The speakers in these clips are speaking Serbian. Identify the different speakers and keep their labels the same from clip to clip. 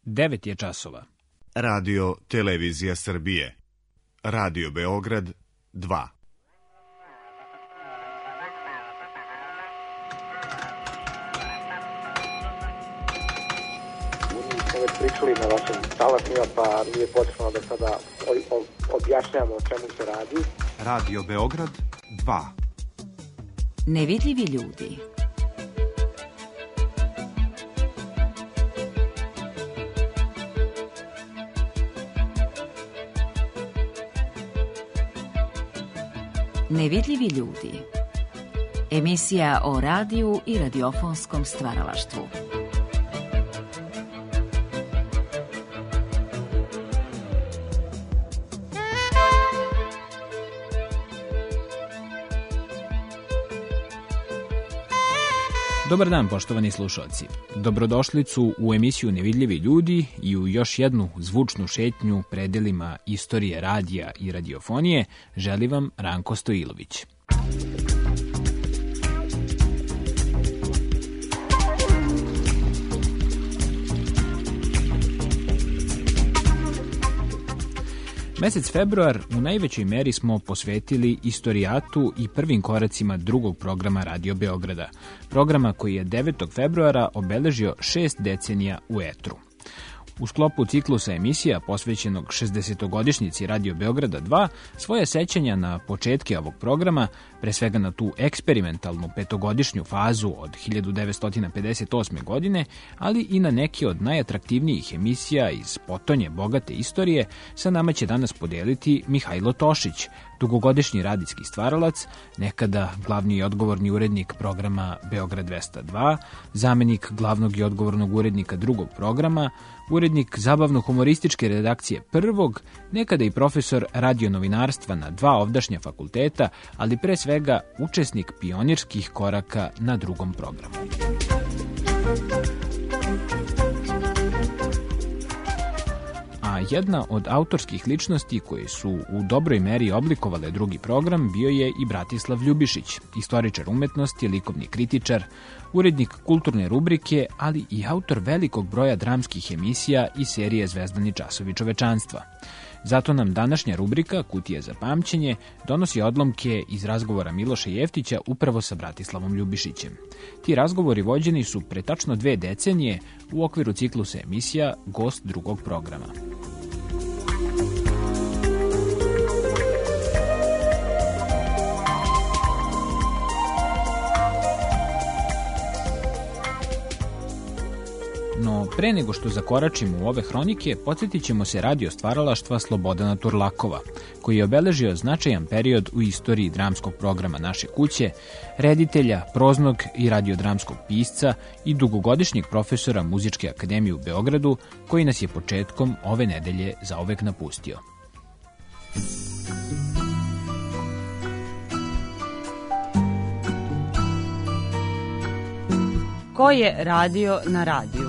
Speaker 1: 9 je časova.
Speaker 2: Radio Televizija Srbije. Radio Beograd 2.
Speaker 3: Već pričali na vašim talasima, pa nije potrebno da sada objašnjamo o čemu se radi.
Speaker 2: Radio Beograd 2.
Speaker 4: Nevidljivi ljudi. Nevidljivi ljudi. Emisija o radiju i radiofonskom stvaralaštvu.
Speaker 1: Dobar dan, poštovani slušalci. Dobrodošlicu u emisiju Nevidljivi ljudi i u još jednu zvučnu šetnju predelima istorije radija i radiofonije želi vam Ranko Stojilović. Mesec februar u najvećoj meri smo posvetili istorijatu i prvim koracima drugog programa Radio Beograda, programa koji je 9. februara obeležio 6 decenija u etru. U sklopu ciklusa emisija posvećenog 60-godišnjici Radio Beograda 2, svoje sećanja na početke ovog programa, pre svega na tu eksperimentalnu petogodišnju fazu od 1958. godine, ali i na neke od najatraktivnijih emisija iz potonje bogate istorije, sa nama će danas podeliti Mihajlo Tošić, dugogodišnji radijski stvaralac, nekada glavni i odgovorni urednik programa Beograd 202, zamenik glavnog i odgovornog urednika drugog programa, urednik zabavno-humorističke redakcije prvog, nekada i profesor radionovinarstva na 2 ovdašnja fakulteta, ali pre svega učesnik pionirskih koraka na drugom programu. A jedna od autorskih ličnosti koje su u dobroj meri oblikovale drugi program bio je i Bratislav Ljubišić, istoričar umetnosti, likovni kritičar, urednik kulturne rubrike, ali i autor velikog broja dramskih emisija i serije Zvezdani časovi čovečanstva. Zato nam današnja rubrika Kutija za pamćenje donosi odlomke iz razgovora Miloša Jeftića upravo sa Bratislavom Ljubišićem. Ti razgovori vođeni su pre tačno 2 decenije u okviru ciklusa emisija Gost drugog programa. No, pre nego što zakoračimo u ove hronike, podsjetit ćemo se radio stvaralaštva Slobodana Turlakova, koji je obeležio značajan period u istoriji dramskog programa Naše kuće, reditelja, proznog i radiodramskog pisca i dugogodišnjeg profesora Muzičke akademije u Beogradu, koji nas je početkom ove nedelje zauvek napustio.
Speaker 5: Ko je radio na radiju?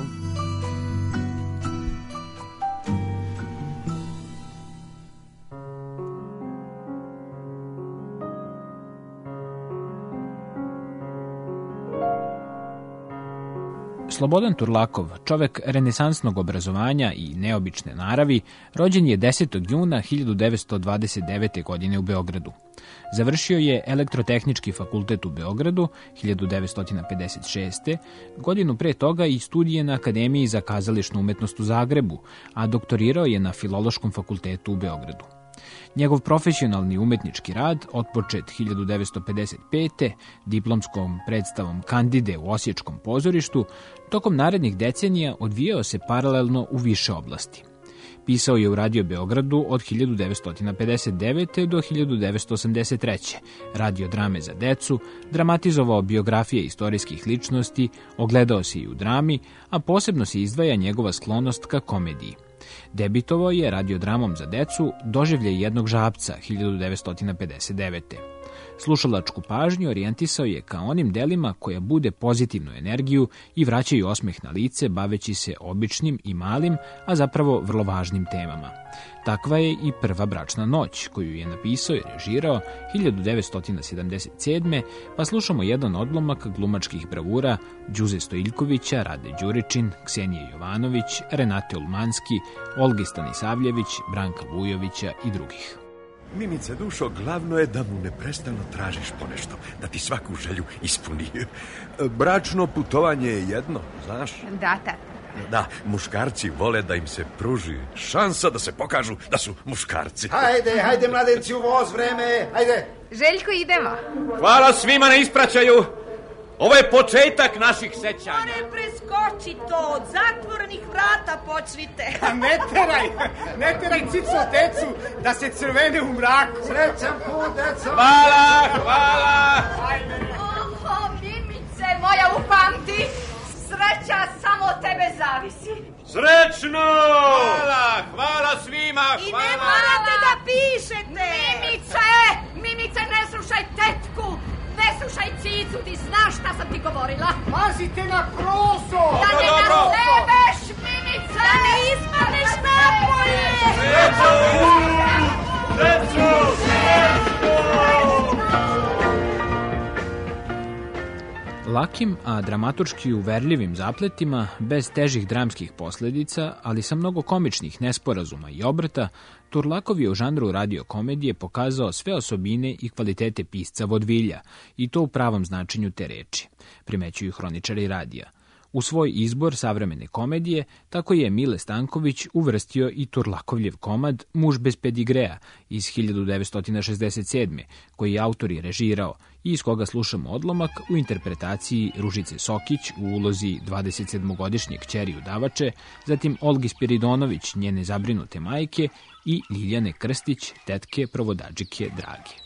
Speaker 1: Slobodan Turlakov, čovek renesansnog obrazovanja i neobične naravi, rođen je 10. juna 1929. godine u Beogradu. Završio je Elektrotehnički fakultet u Beogradu 1956. Godinu pre toga i studije na Akademiji za kazališnu umetnost u Zagrebu, a doktorirao je na Filološkom fakultetu u Beogradu. Njegov profesionalni umetnički rad, otpočet 1955. diplomskom predstavom Kandide u Osječkom pozorištu, tokom narednih decenija odvijao se paralelno u više oblasti. Pisao je u Radio Beogradu od 1959. do 1983. radio drame za decu, dramatizovao biografije istorijskih ličnosti, ogledao se i u drami, a posebno se izdvaja njegova sklonost ka komediji. Debitovao je radiodramom za decu Doživljaj jednog žabca 1959. Slušalačku pažnju orijentisao je ka onim delima koja bude pozitivnu energiju i vraćaju osmeh na lice baveći se običnim i malim, a zapravo vrlo važnim temama. Takva je i Prva bračna noć, koju je napisao i režirao 1977. pa slušamo jedan odlomak glumačkih bravura Đuze Stojiljkovića, Rade Đuričin, Ksenije Jovanović, Renate Ulmanski, Olge Stanisavljević, Branka Vujovića i drugih.
Speaker 6: Mimice, dušo, glavno je da mu neprestano tražiš ponešto, da ti svaku želju ispuni. Bračno putovanje je jedno, znaš?
Speaker 7: Da, tata.
Speaker 6: Da, muškarci vole da im se pruži šansa da se pokažu da su muškarci.
Speaker 8: Hajde, mladenci, u voz, vreme, hajde.
Speaker 7: Željko, idemo.
Speaker 9: Hvala svima na ispraćaju. Ovo je početak naših sećanja.
Speaker 10: Ne preskoči to, od zatvorenih vrata počnite.
Speaker 8: Ne teraj cico decu da se crvene u mraku. Srećan put, deco.
Speaker 9: Hvala.
Speaker 10: Oho, Mimice, moja upamti. Sreća samo od tebe zavisi.
Speaker 9: Srećno! Hvala svima,
Speaker 10: I ne morate da pišete. Mimice, ne slušaj tetku. Ne slušaj cicu, ti znaš šta sam ti govorila.
Speaker 8: Pazite na prostor.
Speaker 10: Da ne nasebeš, Mimice. Da ne ispadneš napolje.
Speaker 9: Sreću!
Speaker 1: Lakim, a dramaturški uverljivim zapletima, bez težih dramskih posledica, ali sa mnogo komičnih nesporazuma i obrta, Turlakov je u žanru radiokomedije pokazao sve osobine i kvalitete pisca vodvilja, i to u pravom značenju te reči, primećuju hroničari radija. U svoj izbor savremene komedije, tako je Mile Stanković uvrstio i Turlakovljev komad Muž bez pedigrea iz 1967. koji je autor i režirao i iz koga slušamo odlomak u interpretaciji Ružice Sokić u ulozi 27-godišnje kćeri udavače, zatim Olgi Spiridonović, njene zabrinute majke, i Ljiljane Krstić, tetke provodadžike Drage.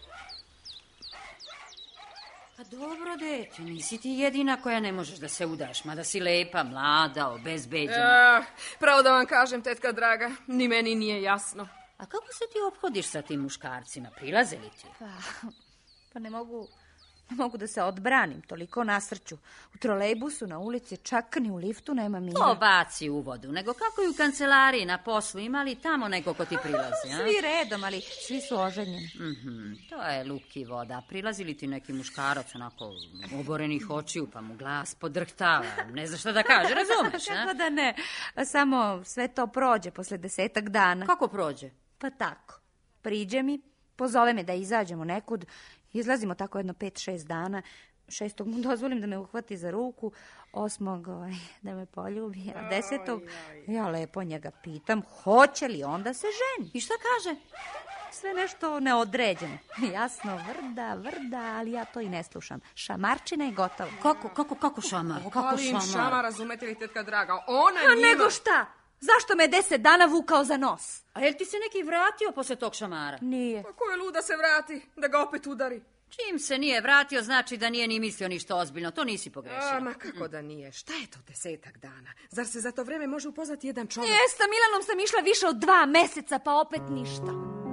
Speaker 11: Pa dobro, dete, nisi ti jedina koja ne možeš da se udaš, mada si lepa, mlada, obezbeđena.
Speaker 12: Pravo da vam kažem, tetka draga, ni meni nije jasno.
Speaker 11: A kako se ti ophodiš sa tim muškarcima? Prilaze li ti?
Speaker 7: Pa ne mogu da se odbranim, toliko nasrću. U trolejbusu, na ulici, čak ni u liftu nema mira.
Speaker 11: To baci u vodu, nego kako i u kancelariji na poslu, ima li tamo neko ko ti prilazi?
Speaker 7: Svi redom, ali svi su oženjeni.
Speaker 11: To je luk i voda. Prilazi li ti neki muškarac onako oborenih očiju, pa mu glas podrhtava, ne zna šta da kaže, razumeš?
Speaker 7: Kako da ne, samo sve to prođe posle 10 dana.
Speaker 11: Kako prođe?
Speaker 7: Pa tako, priđe mi, pozove me da izađemo nekud. Izlazimo tako jedno 5-6 dana. 6. mu dozvolim da me uhvati za ruku, 8. da me poljubi, a 10. ja lepo njega pitam hoće li onda se ženi.
Speaker 11: I šta kaže?
Speaker 7: Sve nešto neodređeno. Jasno, vrda, ali ja to i ne slušam. Šamarčina i gotovo.
Speaker 11: Kako šamar?
Speaker 12: Ali im šamar, razumete li, tetka draga? Ona
Speaker 7: njima... nego šta? Zašto me 10 dana vukao za nos?
Speaker 11: A jel ti se neki vratio posle tog šamara?
Speaker 7: Nije.
Speaker 12: Pa ko je lud da se vrati, da ga opet udari?
Speaker 11: Čim se nije vratio, znači da nije ni mislio ništa ozbiljno. To nisi pogrešio.
Speaker 12: Ma kako da nije? Šta je to 10 dana? Zar se za to vreme može upoznati jedan čovjek?
Speaker 7: Sa Milanom sam išla više od 2 meseca, pa opet ništa.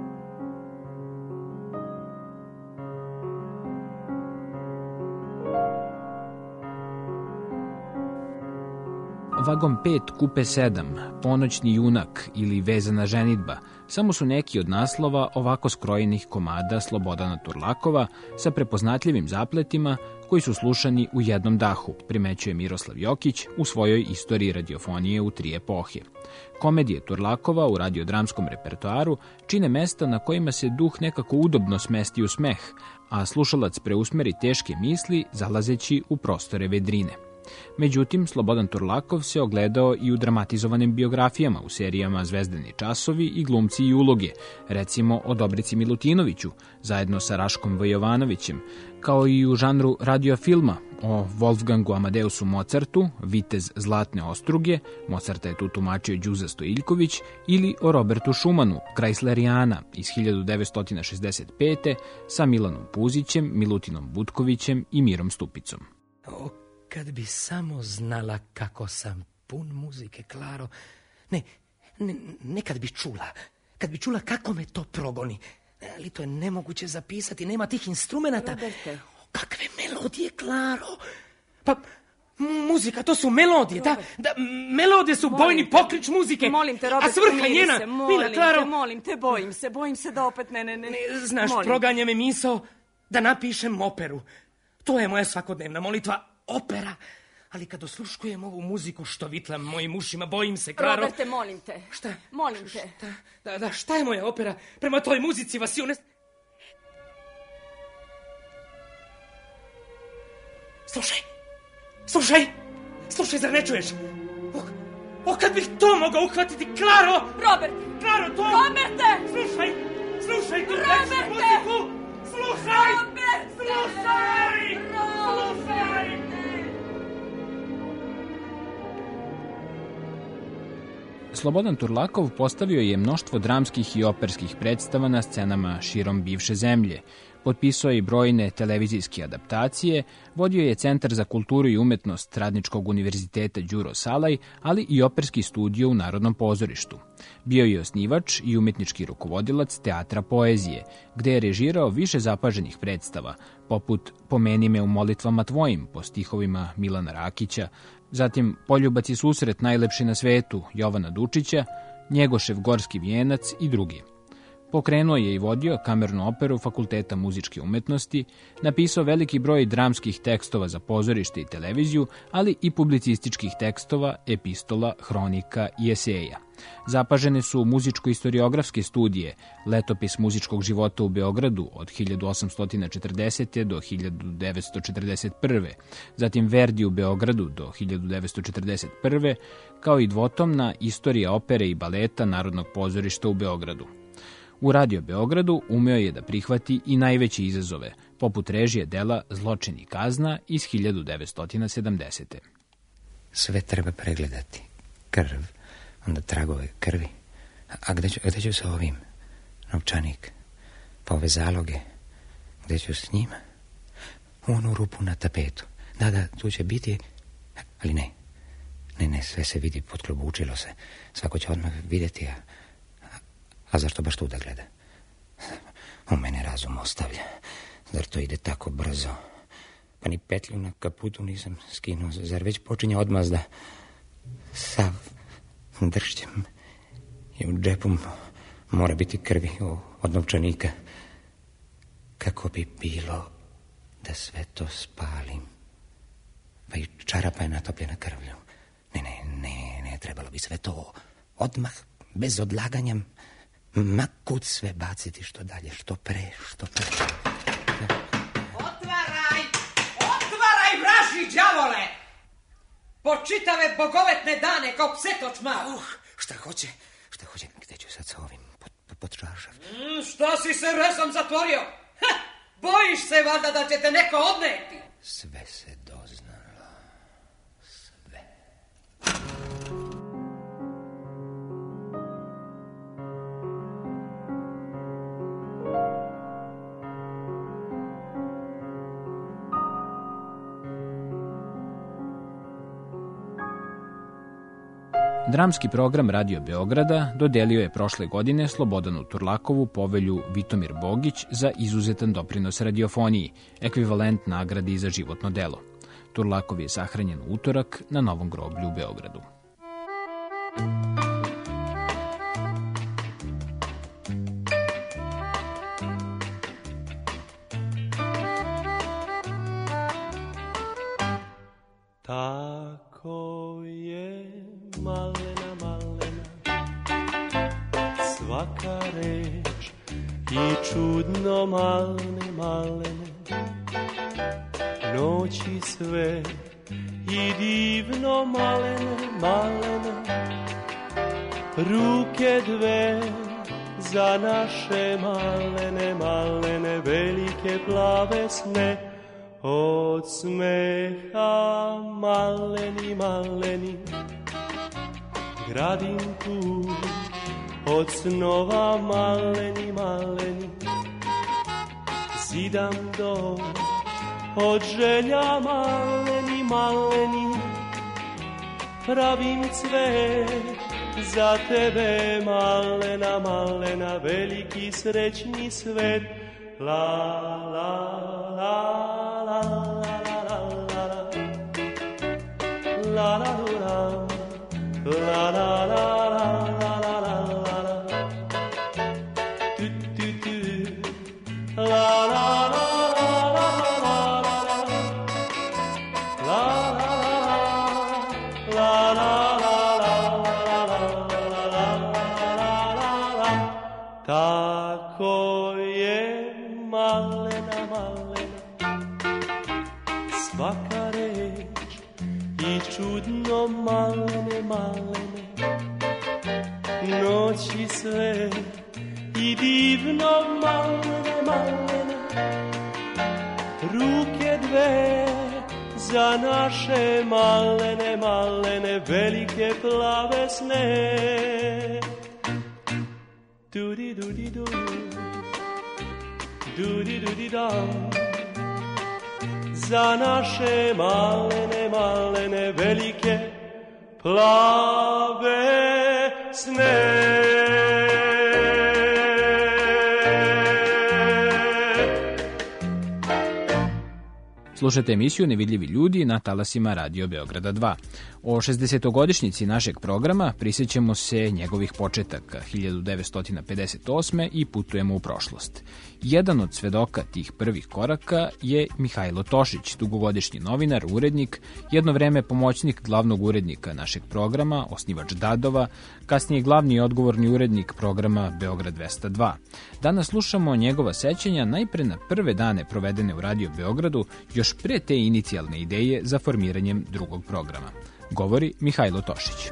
Speaker 1: Vagon 5, kupe 7, Ponoćni junak ili Vezana ženidba samo su neki od naslova ovako skrojenih komada Slobodana Turlakova sa prepoznatljivim zapletima koji su slušani u jednom dahu, primećuje Miroslav Jokić u svojoj istoriji radiofonije u 3 epohe. Komedije Turlakova u radiodramskom repertoaru čine mesta na kojima se duh nekako udobno smesti u smeh, a slušalac preusmeri teške misli zalazeći u prostore vedrine. Međutim, Slobodan Turlakov se ogledao i u dramatizovanim biografijama u serijama Zvezdani časovi i Glumci i uloge, recimo o Dobrici Milutinoviću, zajedno sa Raškom V. Jovanovićem, kao i u žanru radiofilma o Wolfgangu Amadeusu Mozartu, Vitez Zlatne ostruge, Mozarta je tu tumačio Đuza Stojiljković, ili o Robertu Schumanu, Kreislerijana iz 1965. sa Milanom Puzićem, Milutinom Butkovićem i Mirom Stupicom.
Speaker 13: Kad bi samo znala kako sam pun muzike, Klaro. Ne kad bi čula. Kad bi čula kako me to progoni. Ali to je nemoguće zapisati, nema tih instrumenata.
Speaker 12: Roberte.
Speaker 13: Kakve melodije, Klaro? Pa, muzika, to su melodije, da, melodije su bojni poklič muzike.
Speaker 12: Molim te, Robert,
Speaker 13: a svrha njena, mila, Klaro...
Speaker 12: Molim te, bojim se da opet ne.
Speaker 13: Znaš, proganja me misao da napišem operu. To je moja svakodnevna molitva, opera. Ali kad osluškujem ovu muziku što vitlam mojim ušima, bojim se, Klaro...
Speaker 12: Roberte, molim te.
Speaker 13: Šta?
Speaker 12: Molim te.
Speaker 13: Šta je moja opera? Prema toj muzici vas ju ne... Slušaj, zar ne čuješ? Kad bih to mogao uhvatiti, Klaro!
Speaker 12: Robert!
Speaker 13: Klaro, to...
Speaker 12: Roberte!
Speaker 13: Slušaj, tu neću muziku! Slušaj!
Speaker 1: Slobodan Turlakov postavio je mnoštvo dramskih i operskih predstava na scenama širom bivše zemlje. Potpisao je i brojne televizijske adaptacije, vodio je Centar za kulturu i umetnost Radničkog univerziteta Đuro Salaj, ali i operski studio u Narodnom pozorištu. Bio je osnivač i umetnički rukovodilac Teatra poezije, gde je režirao više zapaženih predstava, poput Pomeni me u molitvama tvojim po stihovima Milana Rakića, zatim Poljubac i susret najlepši na svetu Jovana Dučića, Njegošev gorski vijenac i drugi. Pokrenuo je i vodio kamernu operu Fakulteta muzičke umetnosti, napisao veliki broj dramskih tekstova za pozorište i televiziju, ali i publicističkih tekstova, epistola, hronika i eseja. Zapažene su muzičko-istoriografske studije, Letopis muzičkog života u Beogradu od 1840. do 1941. Zatim Verdi u Beogradu do 1941. kao i dvotomna Istorija opere i baleta Narodnog pozorišta u Beogradu. U Radio Beogradu umeo je da prihvati i najveće izazove, poput režije dela Zločin i kazna iz 1970.
Speaker 14: Sve treba pregledati. Krv, onda tragove krvi. A gde ću sa ovim? Novčanik. Pa ove zaloge. Gde ću s njima? U onu rupu na tapetu. Da, tu će biti... Ali ne, sve se vidi, potklobučilo se. Svako će odmah vidjeti, a zašto baš tu da gleda? U mene razum ostavlja. Zar to ide tako brzo? Pa ni petlju na kaputu nisam skinuo. Zar već počinje odmazda? Sav dršćem i u džepu mora biti krvi od novčanika. Kako bi bilo da sve to spalim? Pa i čarapa je natopljena krvlju. Ne, trebalo bi sve to odmah, bez odlaganja, ma kud sve baciti, što dalje, što pre.
Speaker 15: Otvaraj, vraži đavole! Po čitave bogovetne dane, kao psetoč malo.
Speaker 14: Šta hoće? Gde ću sad sa ovim pod čaršav?
Speaker 15: Šta si se rezom zatvorio? Bojiš se valjda da će te neko odneti?
Speaker 14: Sve se doznalo. Sve.
Speaker 1: Dramski program Radio Beograda dodelio je prošle godine Slobodanu Turlakovu povelju Vitomir Bogić za izuzetan doprinos radiofoniji, ekvivalent nagradi za životno delo. Turlakov je sahranjen u utorak na Novom groblju u Beogradu.
Speaker 16: Tako je malena, svaka reč i čudno malene, noći sve i divno malene, ruke dve za naše malene, velike plave sne. Od smeha maleni, gradim tu, od snova maleni, zidam dom, od želja maleni, pravim cvet za tebe malena, malena, veliki srećni svet. La la la la la la la la la la la la la tu tu tu la la la tako je malena, malena, svaka reč i čudno malene, malene, noći sve i divno malene, malene, ruke dve za naše malene, malene, velike plave sne. Dudi dudi du, dudi dudi dam, za naše malene, malene, velike plave sne.
Speaker 1: Slušajte emisiju Nevidljivi ljudi na talasima Radio Beograda 2. O 60-godišnjici našeg programa prisjećamo se njegovih početaka 1958. i putujemo u prošlost. Jedan od svedoka tih prvih koraka je Mihajlo Tošić, dugogodišnji novinar, urednik, jedno vreme pomoćnik glavnog urednika našeg programa, osnivač Dadova, kasnije glavni i odgovorni urednik programa Beograd 202. Danas slušamo njegova sećanja najpre na prve dane provedene u Radio Beogradu, još pre te inicijalne ideje za formiranjem drugog programa. Govori Mihajlo Tošić.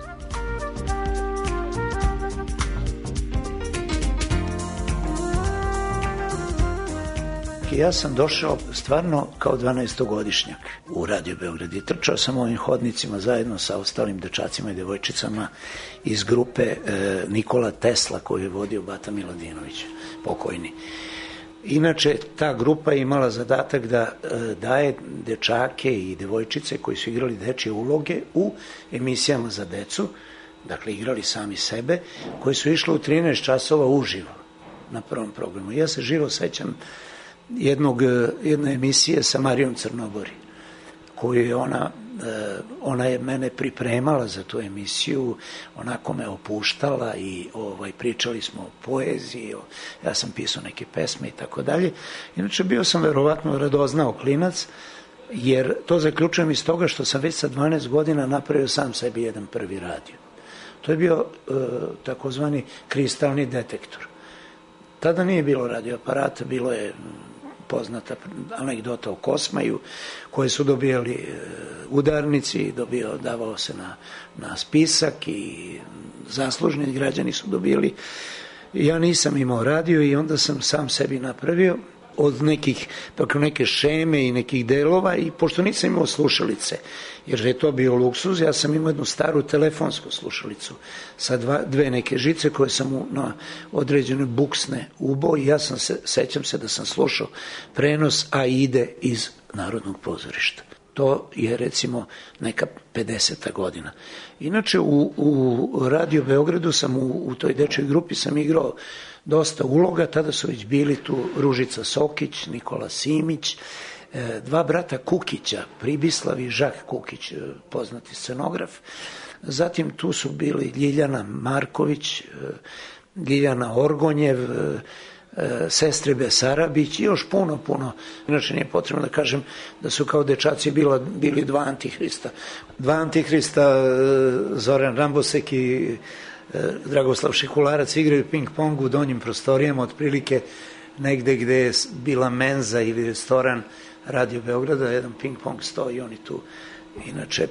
Speaker 17: Ja sam došao stvarno kao 12-godišnjak u Radio Beograd i trčao sam ovim hodnicima zajedno sa ostalim dečacima i devojčicama iz grupe Nikola Tesla koju je vodio Bata Miladinović, pokojni. Inače, ta grupa je imala zadatak da daje dečake i devojčice koji su igrali dečje uloge u emisijama za decu, dakle igrali sami sebe, koji su išli u 13 časova uživo na prvom programu. Ja se živo sećam jedne emisije sa Marijom Crnobori, koju je ona je mene pripremala za tu emisiju, onako me opuštala i pričali smo o poeziji, ja sam pisao neke pesme i tako dalje. Inače, bio sam verovatno radoznao klinac, jer to zaključujem iz toga što sam već sa 12 godina napravio sam sebi jedan prvi radio. To je bio takozvani kristalni detektor. Tada nije bilo radioaparata, bilo je poznata anegdota o Kosmaju, koje su dobijali udarnici, davalo se na spisak i zaslužni građani su dobili. Ja nisam imao radio i onda sam sam sebi napravio od neke šeme i nekih delova, i pošto nisam imao slušalice, jer je to bio luksuz, ja sam imao jednu staru telefonsku slušalicu sa dve neke žice koje sam na određene buksne ubo, i ja sećam se da sam slušao prenos Aide iz Narodnog pozorišta. To je recimo neka 50. godina. Inače, u Radio Beogradu sam u toj dečjoj grupi sam igrao dosta uloga, tada su već bili tu Ružica Sokić, Nikola Simić, dva brata Kukića, Pribislav i Žak Kukić, poznati scenograf. Zatim tu su bili Ljiljana Marković, Ljiljana Orgonjev, sestre Besarabić i još puno. Inače, nije potrebno da kažem da su kao dečaci bili dva antihrista. Dva antihrista, Zoran Rambosek i Dragoslav Šekularac, igraju ping-pong u donjim prostorijama, otprilike negde gde je bila menza ili restoran Radio Beograda, jedan ping-pong stoji, oni tu. Inače,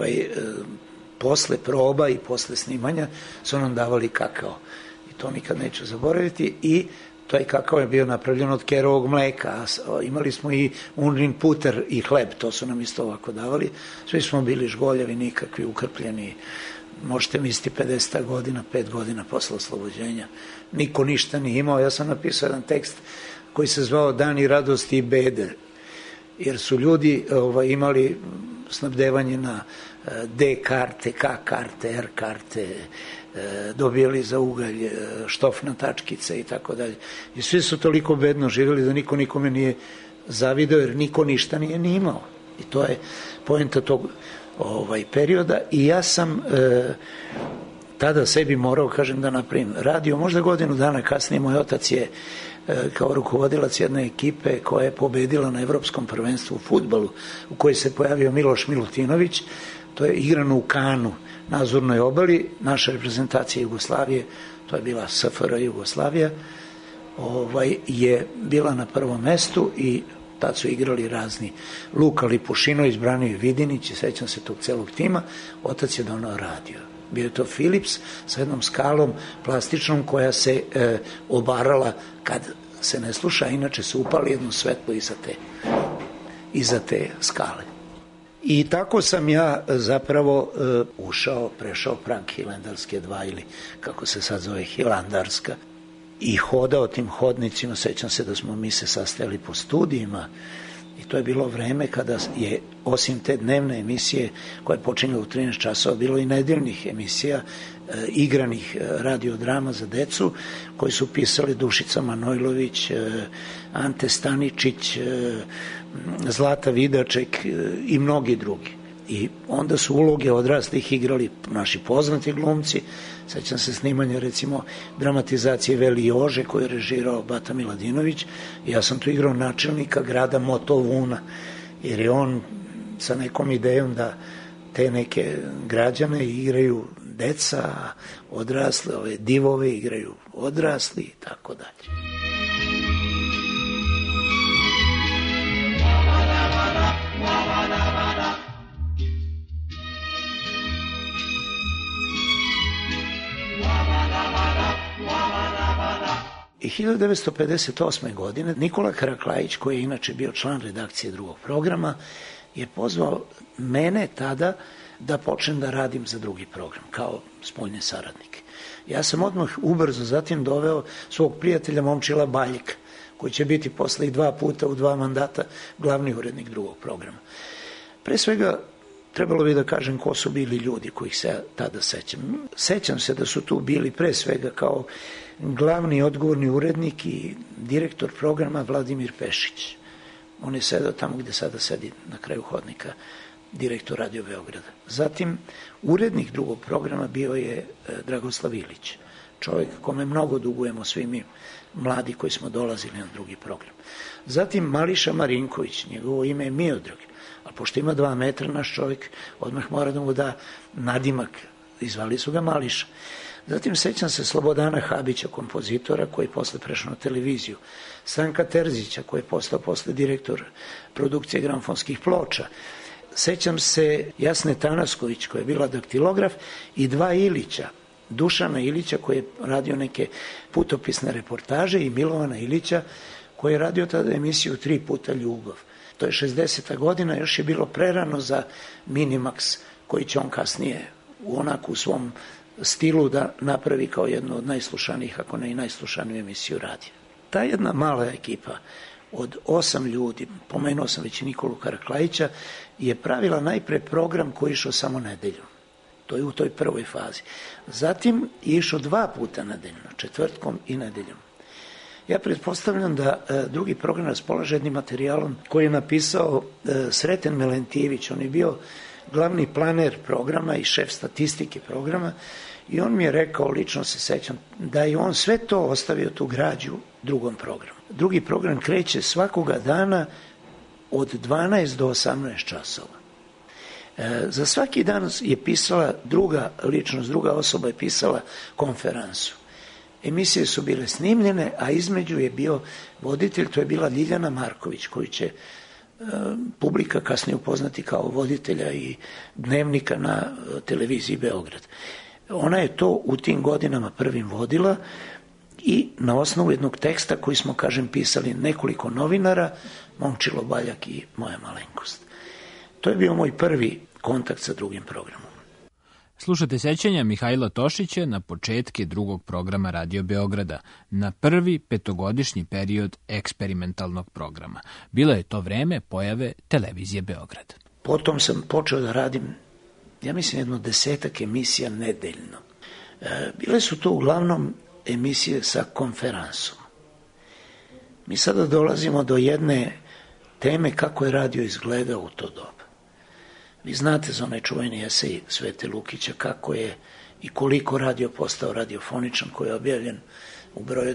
Speaker 17: posle proba i posle snimanja su nam davali kakao. I to nikad neću zaboraviti. I taj kakao je bio napravljen od kerovog mleka. Imali smo i unrin puter i hleb, to su nam isto ovako davali. Svi smo bili žgoljevi, nikakvi, ukrpljeni. Možete misliti 50 godina, 5 godina posle oslobođenja. Niko ništa nije imao. Ja sam napisao jedan tekst koji se zvao Dani radosti i bede, jer su ljudi imali snabdevanje na D karte, K karte, R karte, dobijali za ugalj štofna tačkice i tako dalje. I svi su toliko bedno živjeli da niko nikome nije zavideo, jer niko ništa nije ni imao. I to je poenta tog perioda. I ja sam tada sebi morao, kažem, da napravim radio. Možda godinu dana kasnije moj otac je kao rukovodilac jedne ekipe koja je pobedila na Evropskom prvenstvu u fudbalu, u kojoj se pojavio Miloš Milutinović. To je igrano u Kanu, na Azurnoj obali. Naša reprezentacija Jugoslavije, to je bila SFRJ Jugoslavija, je bila na prvom mestu i tad su igrali razni Luka Lipušinović, Branimir Vidinić, sećam se tog celog tima. Otac je donao radio. Bio je to Philips sa jednom skalom plastičnom koja se obarala kad se ne sluša, inače se upali jedno svetlo iza te skale. I tako sam ja zapravo prešao prag Hilandarske 2 ili kako se sad zove Hilandarska i hodao tim hodnicima. Sećam se da smo mi se sastajali po studijima i to je bilo vreme kada je osim te dnevne emisije koja je počinjala u 13 časova bilo i nedeljnih emisija, igranih radiodrama za decu koji su pisali Dušica Manojlović, Ante Staničić, Zlata Vidaček i mnogi drugi. I onda su uloge odraslih igrali naši poznati glumci. Sećam se snimanja, recimo, dramatizacije Veli Jože koju je režirao Bata Miladinović. Ja sam tu igrao načelnika grada Motovuna, jer je on sa nekom idejom da te neke građane igraju deca, odrasle, ove divove igraju odrasli i tako dalje. I 1958. godine Nikola Karaklajić, koji je inače bio član redakcije drugog programa, je pozvao mene tada da počnem da radim za drugi program, kao spoljni saradnik. Ja sam odmah ubrzo zatim doveo svog prijatelja Momčila Baljika, koji će biti posle i 2 puta u 2 mandata glavni urednik drugog programa. Pre svega, trebalo bi da kažem ko su bili ljudi kojih se ja tada sećam. Sećam se da su tu bili pre svega kao glavni odgovorni urednik i direktor programa Vladimir Pešić. On je sedao tamo gde sada sedi na kraju hodnika, direktor Radio Beograda. Zatim, urednik drugog programa bio je Dragoslav Ilić, čovjek kome mnogo dugujemo svi mi mladi koji smo dolazili na drugi program. Zatim, Mališa Marinković, njegovo ime je Miodrag, ali pošto ima 2 metra naš čovjek, odmah mora da mu da nadimak, izvali su ga Mališa. Zatim sećam se Slobodana Habića, kompozitora, koji je posle prešao na televiziju, Stanka Terzića, koji je postao posle direktor produkcije gramofonskih ploča. Sećam se Jasne Tanasković, koja je bila daktilograf, i 2 Ilića, Dušana Ilića, koji je radio neke putopisne reportaže, i Milovana Ilića, koji je radio tada emisiju 3 puta ljubav. To je 60. godina, još je bilo prerano za Minimax, koji će on kasnije u svom stilu da napravi kao jednu od najslušanijih, ako ne i najslušaniju emisiju radija. Ta jedna mala ekipa od 8 ljudi, pomenuo sam već Nikolu Karaklajića, je pravila najpre program koji je išao samo nedeljom. To je u toj prvoj fazi. Zatim je išao 2 puta nedeljno, četvrtkom i nedeljom. Ja pretpostavljam da drugi program raspolaže jednim materijalom koji je napisao Sreten Melentijević. On je bio glavni planer programa i šef statistike programa i on mi je rekao, lično se sećam, da je on sve to ostavio tu građu drugom programu. Drugi program kreće svakoga dana od 12 do 18 časova. Za svaki dan je pisala druga ličnost, druga osoba je pisala konferansu. Emisije su bile snimljene, a između je bio voditelj, to je bila Ljiljana Marković, koju će publika kasnije upoznati kao voditelja i dnevnika na televiziji Beograd. Ona je to u tim godinama prvim vodila i na osnovu jednog teksta koji smo, kažem, pisali nekoliko novinara, Momčilo Baljak i moja malenkost. To je bio moj prvi kontakt sa drugim programom.
Speaker 1: Slušate sećanja Mihajla Tošića na početke drugog programa Radio Beograda, na prvi 5-godišnji period eksperimentalnog programa. Bilo je to vreme pojave televizije Beograd.
Speaker 17: Potom sam počeo da radim, ja mislim, jedno 10 emisija nedeljno. Bile su to uglavnom emisije sa konferansom. Mi sada dolazimo do jedne teme kako je radio izgledao u to doba. Vi znate za onaj čuveni esej Svete Lukića kako je i koliko radio postao radiofoničan, koji je objavljen u broju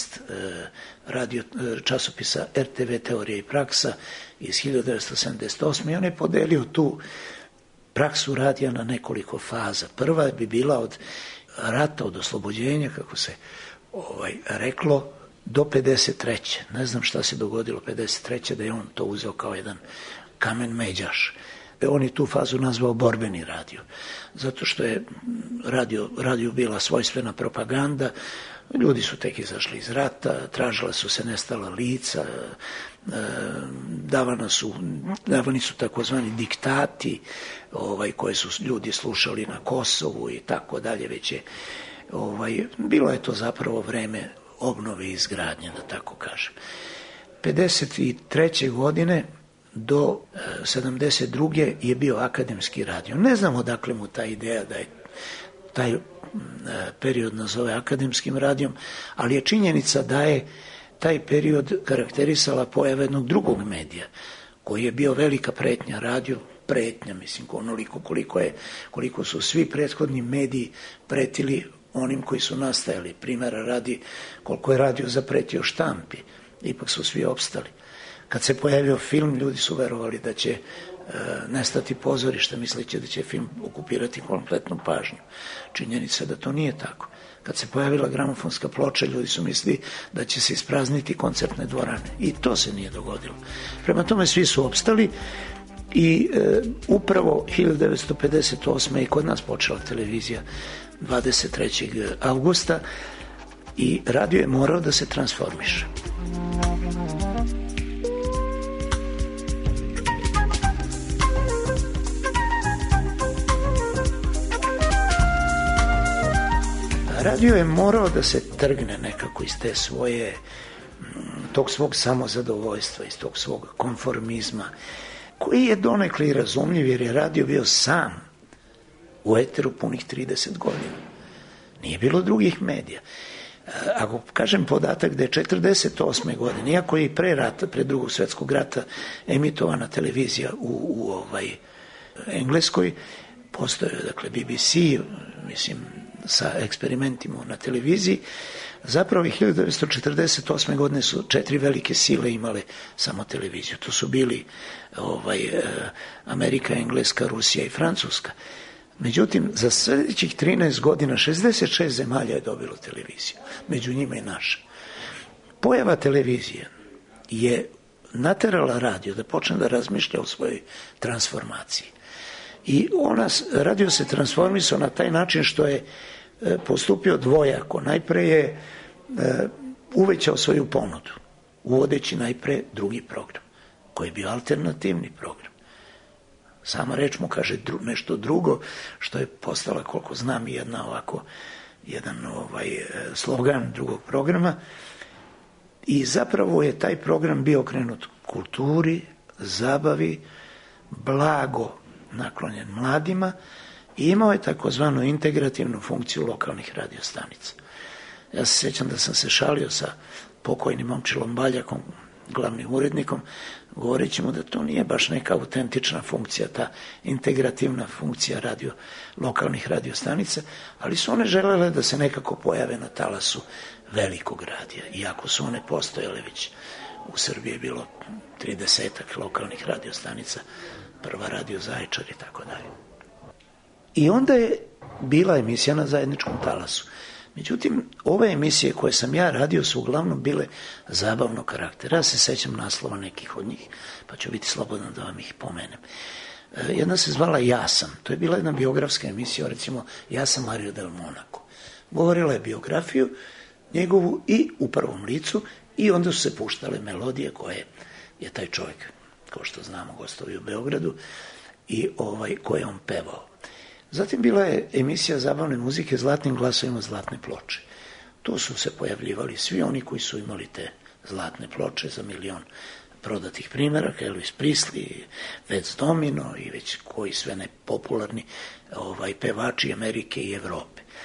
Speaker 17: 12 časopisa RTV Teorija i praksa iz 1978. I on je podelio tu praksu radija na nekoliko faza. Prva bi bila od rata, od oslobođenja, kako se reklo, do 53. Ne znam šta se dogodilo 53. da je on to uzeo kao jedan kamen međaš. On je tu fazu nazvao borbeni radio, zato što je radio bila svojstvena propaganda, ljudi su tek izašli iz rata, tražila su se nestala lica, davani su takozvani diktati koje su ljudi slušali na Kosovu i tako dalje, već je bilo je to zapravo vreme obnove i izgradnje, da tako kažem. 53. godine do 72. je bio akademski radio. Ne znam odakle mu ta ideja da je taj period nazove akademskim radijom, ali je činjenica da je taj period karakterisala pojava jednog drugog medija, koji je bio velika pretnja radio, pretnja, mislim, onoliko koliko su svi prethodni mediji pretili onim koji su nastajali. Primjera radi, koliko je radio zapretio štampi, ipak su svi opstali. Kad se pojavio film, ljudi su verovali da će nestati pozorište, misleći da će film okupirati kompletnu pažnju. Činjenica da to nije tako. Kad se pojavila gramofonska ploča, ljudi su mislili da će se isprazniti koncertne dvorane. I to se nije dogodilo. Prema tome svi su opstali i upravo 1958. je kod nas počela televizija 23. augusta i radio je morao da se transformiše. Radio je morao da se trgne nekako iz te tog svog samozadovoljstva, iz tog svog konformizma, koji je donekle i razumljiv, jer je radio bio sam u eteru punih 30 godina. Nije bilo drugih medija. Ako kažem podatak da je 48. godine, iako je i pre drugog svjetskog rata emitovana televizija u Engleskoj, postoje, dakle, BBC, mislim, sa eksperimentima na televiziji, zapravo 1948. godine su 4 velike sile imale samo televiziju. To su bili Amerika, Engleska, Rusija i Francuska. Međutim, za sljedećih 13 godina 66 zemalja je dobilo televiziju, među njima i naša. Pojava televizije je naterala radio da počne da razmišlja o svojoj transformaciji. I radio se transformisao na taj način što je postupio dvojako. Najpre je uvećao svoju ponudu, uvodeći najpre drugi program, koji je bio alternativni program. Sama reč mu kaže nešto drugo, što je postala, koliko znam, jedan slogan drugog programa. I zapravo je taj program bio okrenut kulturi, zabavi, blago naklonjen mladima i imao je takozvanu integrativnu funkciju lokalnih radiostanica. Ja se sjećam da sam se šalio sa pokojnim Momčilom Baljakom, glavnim urednikom, govoreći mu da to nije baš neka autentična funkcija, ta integrativna funkcija lokalnih radiostanica, ali su one želele da se nekako pojave na talasu velikog radija, iako su one postojale već. U Srbiji je bilo 30-ak lokalnih radiostanica, prva Radio Zaječar i tako dalje. I onda je bila emisija na zajedničkom talasu. Međutim, ove emisije koje sam ja radio su uglavnom bile zabavnog karaktera. Ja se sećam naslova nekih od njih, pa ću biti slobodan da vam ih pomenem. Jedna se zvala Ja sam. To je bila jedna biografska emisija, recimo Ja sam Mario del Monaco. Govorila je biografiju njegovu i u prvom licu i onda su se puštale melodije koje je taj čovjek, kao što znamo, gostovio u Beogradu i koje on pevao. Zatim bila je emisija zabavne muzike Zlatnim glasovima zlatne ploče. Tu su se pojavljivali svi oni koji su imali te zlatne ploče za 1.000.000 prodatih primjeraka, Elvis Presley, Fats Domino i već koji sve nepopularni pevači Amerike i Evrope.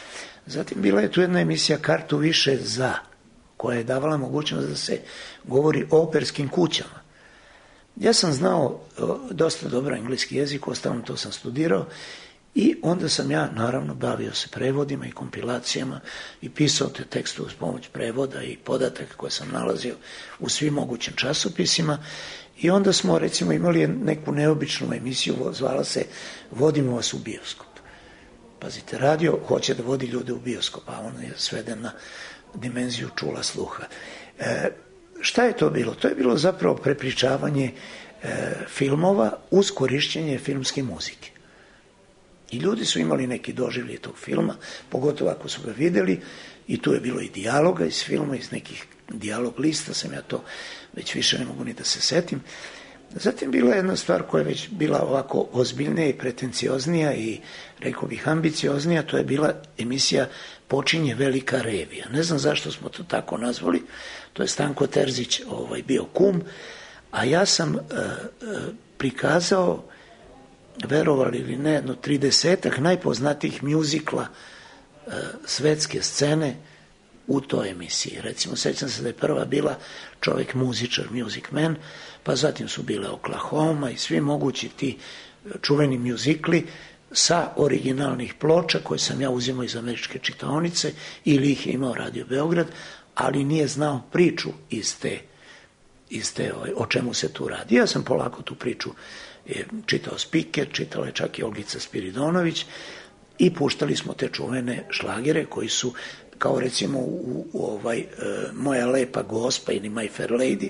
Speaker 17: Zatim bila je tu jedna emisija Kartu više za, koja je davala mogućnost da se govori o operskim kućama. Ja sam znao dosta dobro engleski jezik, ostalom to sam studirao, i onda sam ja, naravno, bavio se prevodima i kompilacijama i pisao te tekste uz pomoć prevoda i podataka koje sam nalazio u svim mogućim časopisima. I onda smo, recimo, imali neku neobičnu emisiju, zvala se Vodimo vas u bioskop. Pazite, radio hoće da vodi ljude u bioskop, a on je sveden na dimenziju čula sluha. Šta je to bilo? To je bilo zapravo prepričavanje filmova uz korišćenje filmske muzike. I ljudi su imali neki doživljaj tog filma, pogotovo ako su ga videli, i tu je bilo i dijaloga iz filma, iz nekih dijalog lista, sam ja to već više ne mogu ni da se setim. Zatim bila jedna stvar koja je već bila ovako ozbiljnija i pretencioznija i, rekao bih, ambicioznija, to je bila emisija Počinje velika revija. Ne znam zašto smo to tako nazvali, to je Stanko Terzić bio kum, a ja sam prikazao, verovali ili ne, jedno 30-ak najpoznatijih mjuzikla svetske scene u toj emisiji. Recimo, sećam se da je prva bila Čovjek muzičar, Music Man, pa zatim su bile Oklahoma i svi mogući ti čuveni mjuzikli sa originalnih ploča koje sam ja uzimao iz američke čitaonice ili ih je imao Radio Beograd, ali nije znao priču iz te o čemu se tu radi. Ja sam polako tu priču čitao Spiker, čitala je čak i Olgica Spiridonović i puštali smo te čuvene šlagere koji su, kao recimo u Moja lepa gospa ili My Fair Lady,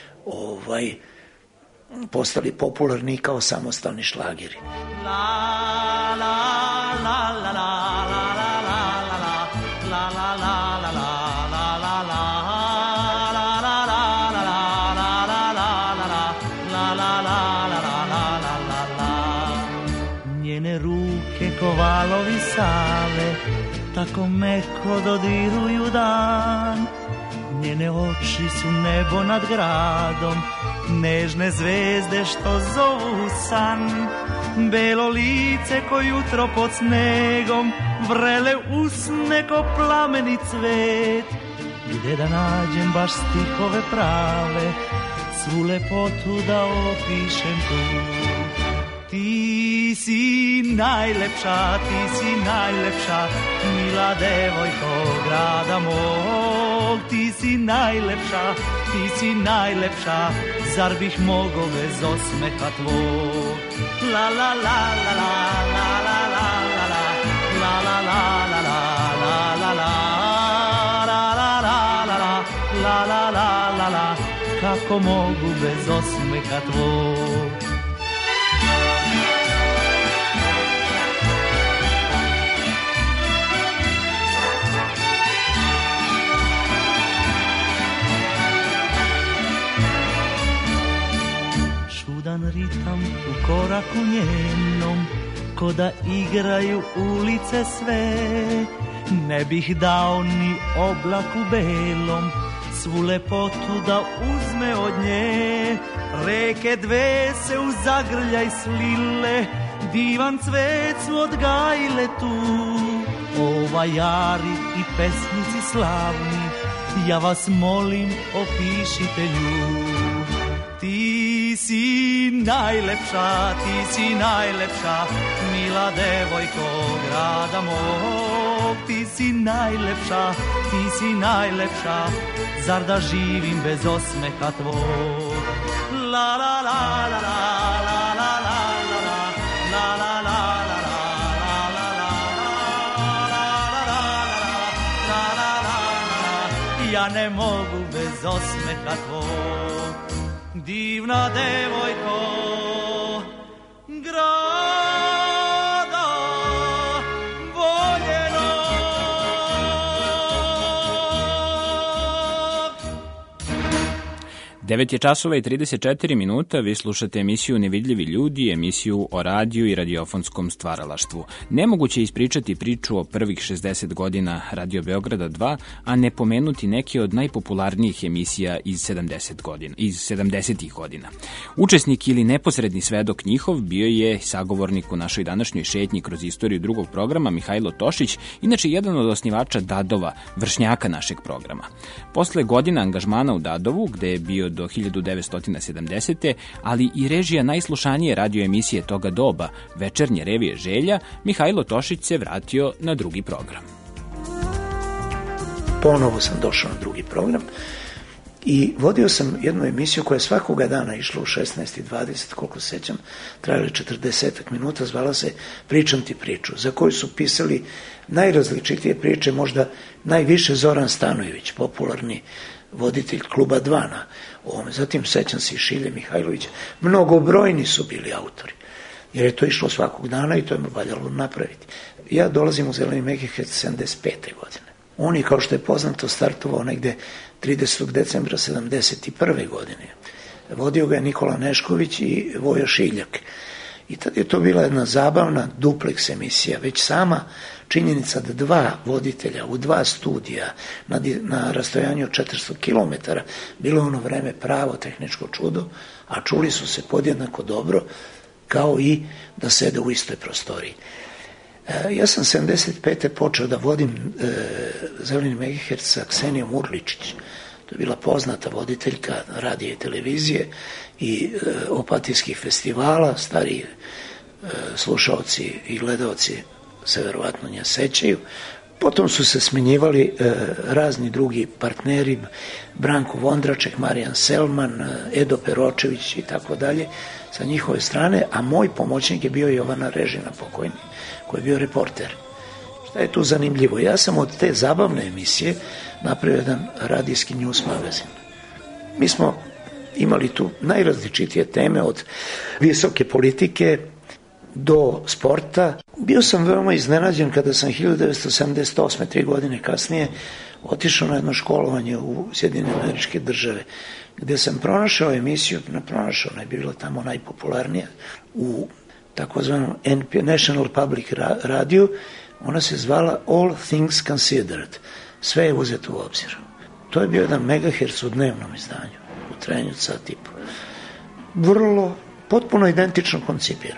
Speaker 17: postali popularni kao samostalni šlageri.
Speaker 18: Njene ruke ko valovi Save tako meko dodiruju dan. Njene oči su nebo nad gradom, nežne zvezde što zovu san. Belo lice ko jutro pod snegom, vrele usne ko plameni cvet. Gde da nađem baš stihove prave, svu lepotu da opišem tu. Ti si najlepša, mila devojko grada mog. Ti si najlepša, zar bih mogo bez osmeha tvog. La la la la la la la la la la la la la la la la la la la, kako mogu bez osmeha tvog. Čudan ritam u koraku njenom, ko da igraju ulice sve. Ne bih dao ni oblaku belom svu lepotu da uzme od nje. Reke dve se u zagrljaj slile, divan cvet su odgajile tu. O vajari i pesnici slavni, ja vas molim opišite nju. Ti si najlepša, mila devojko grada mog. Ti si najlepša, zar da živim bez osmeha tvog. La la la la la la la la la la la la. Ja ne mogu bez osmeha tvog, divna devojko grada voljenog.
Speaker 1: 9 je časova i 34 minuta, vi slušate emisiju Nevidljivi ljudi, emisiju o radiju i radiofonskom stvaralaštvu. Nemoguće je ispričati priču o prvih 60 godina Radio Beograda 2, a ne pomenuti neke od najpopularnijih emisija iz 70-ih godina. Učesnik ili neposredni svedok njihov bio je sagovornik u našoj današnjoj šetnji kroz istoriju drugog programa Mihajlo Tošić, inače jedan od osnivača Dadova, vršnjaka našeg programa. Posle godina angažmana u Dadovu, gde je bio do 1970. ali i režija najslušanije radio emisije toga doba, Večernje revije želja, Mihajlo Tošić se vratio na drugi program.
Speaker 17: Ponovo sam došao na drugi program i vodio sam jednu emisiju koja je svakoga dana išla u 16:20, koliko se sećam, trajala 40 minuta, zvala se Pričam ti priču, za koju su pisali najrazličitije priče, možda najviše Zoran Stanojević, popularni voditelj Kluba 2 na ovome. Zatim sećam se i Šilje Mihajlovića. Mnogobrojni su bili autori, jer je to išlo svakog dana i to je valjalo napraviti. Ja dolazim u Zeleni Megaherc 75. godine. On je, kao što je poznato, startovao negde 30. decembra 71. godine. Vodio ga je Nikola Nešković i Voja Šiljak. I tad je to bila jedna zabavna dupleks emisija, već sama činjenica da dva voditelja u dva studija na rastojanju od 400 km bilo je ono vreme pravo tehničko čudo, a čuli su se podjednako dobro kao i da sede u istoj prostoriji. Ja sam 75. počeo da vodim Zeleni Megaherc sa Ksenijom Urličić. To je bila poznata voditeljka radija i televizije i opatijskih festivala. Stariji slušaoci i gledaoci se verovatno nje sećaju. Potom su se smenjivali razni drugi partneri, Branko Vondraček, Marijan Selman, Edo Peročević i tako dalje sa njihove strane, a moj pomoćnik je bio Jovana Režina, pokojni, koji je bio reporter. Šta je tu zanimljivo? Ja sam od te zabavne emisije napravio jedan radijski news magazin. Mi smo imali tu najrazličitije teme, od visoke politike do sporta. Bio sam veoma iznenađen kada sam 1978. 3 godine kasnije otišao na jedno školovanje u Sjedinjene Američke Države, gde sam pronašao emisiju, ona je bila tamo najpopularnija, u takozvanom National Public Radio. Ona se zvala All Things Considered, sve je uzeto u obzir. To je bio jedan megaherc u dnevnom izdanju, u trajanju sat i po. Vrlo, potpuno identično koncipiran.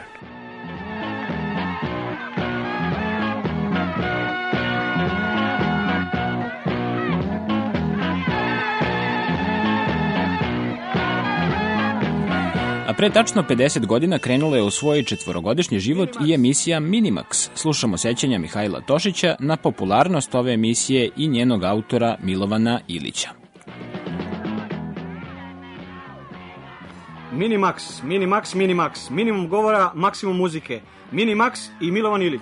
Speaker 1: A pre tačno 50 godina krenula je u svoj 4-godišnji život i emisija Minimax. Slušamo sećanja Mihajla Tošića na popularnost ove emisije i njenog autora Milovana Ilića.
Speaker 8: Minimax, Minimax, Minimax. Minimum govora, maksimum muzike. Minimax i Milovan Ilić.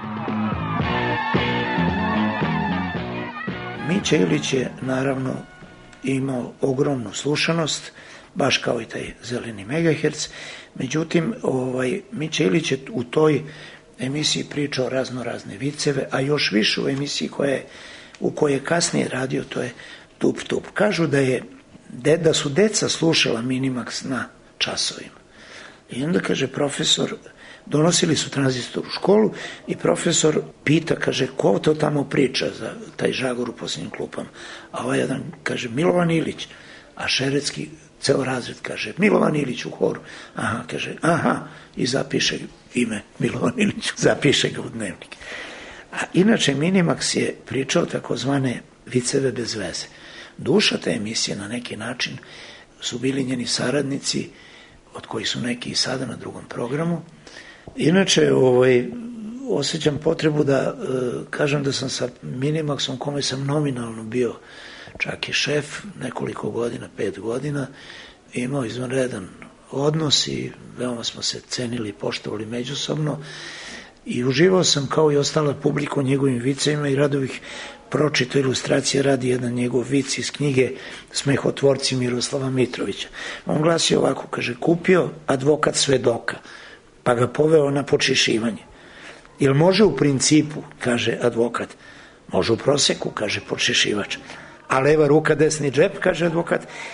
Speaker 17: Mića Ilić je naravno imao ogromnu slušanost, baš kao i taj Zeleni Megaherc. Međutim, Mića Ilić je u toj emisiji pričao razne viceve, a još više u emisiji u kojoj je kasnije radio, to je Tup Tup. Kažu da su deca slušala Minimax na časovima. I onda, kaže profesor, donosili su tranzistor u školu i profesor pita, kaže, ko to tamo priča za taj žagor u posljednjim klupama? A ovaj jedan kaže, Milovan Ilić, a Šerecki ceo razred kaže, Milovan Ilić u horu. Aha, kaže, i zapiše ime Milovan Ilić, zapiše ga u dnevnik. A inače Minimax je pričao takozvane viceve bez veze. Duša te emisije na neki način su bili njeni saradnici, od kojih su neki i sada na drugom programu. Inače, osjećam potrebu da kažem da sam sa Minimaxom, kome sam nominalno bio čak i šef nekoliko godina, 5 godina, imao izvanredan odnos i veoma smo se cenili i poštovali međusobno i uživao sam kao i ostala publika u njegovim vicevima i rado bih pročitao ilustracije, radi jedan njegov vic iz knjige Smehotvorci Miroslava Mitrovića. On glasi ovako, kaže, kupio advokat svedoka, pa ga poveo na počišivanje. Jel može u principu, kaže advokat, može u proseku, kaže počišivač, a leva ruka, desni džep, kaže advokat,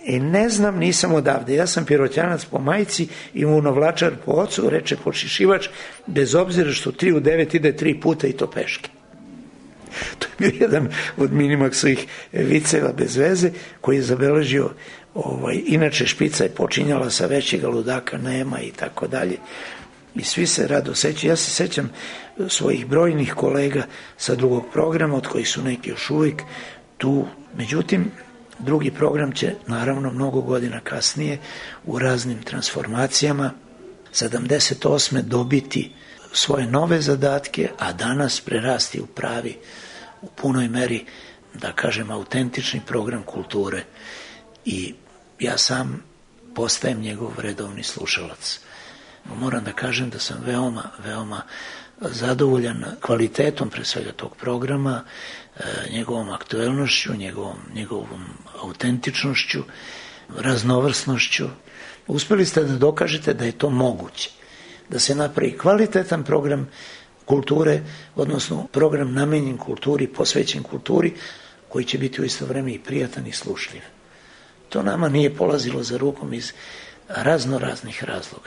Speaker 17: Ne znam, nisam odavde. Ja sam pirotjanac po majci i unovlačar po ocu, reče pošišivač, bez obzira što 3 u 9 ide 3 puta i to peške. To je bio jedan od Minimaxovih viceva bez veze koji je zabeležio, inače špica je počinjala sa većega ludaka nema i tako dalje. I svi se rado sećaju. Ja se sećam svojih brojnih kolega sa drugog programa, od kojih su neki još uvijek tu. Međutim, drugi program će naravno mnogo godina kasnije u raznim transformacijama 78. dobiti svoje nove zadatke, a danas prerasti u pravi, u punoj meri, da kažem, autentični program kulture. I ja sam postajem njegov redovni slušalac. Moram da kažem da sam veoma zadovoljan kvalitetom pre svega tog programa, njegovom aktuelnošću, njegovom autentičnošću, raznovrsnošću. Uspeli ste da dokažete da je to moguće, da se napravi kvalitetan program kulture, odnosno program namenjen kulturi, posvećen kulturi, koji će biti u isto vreme i prijatan i slušljiv. To nama nije polazilo za rukom iz raznoraznih razloga.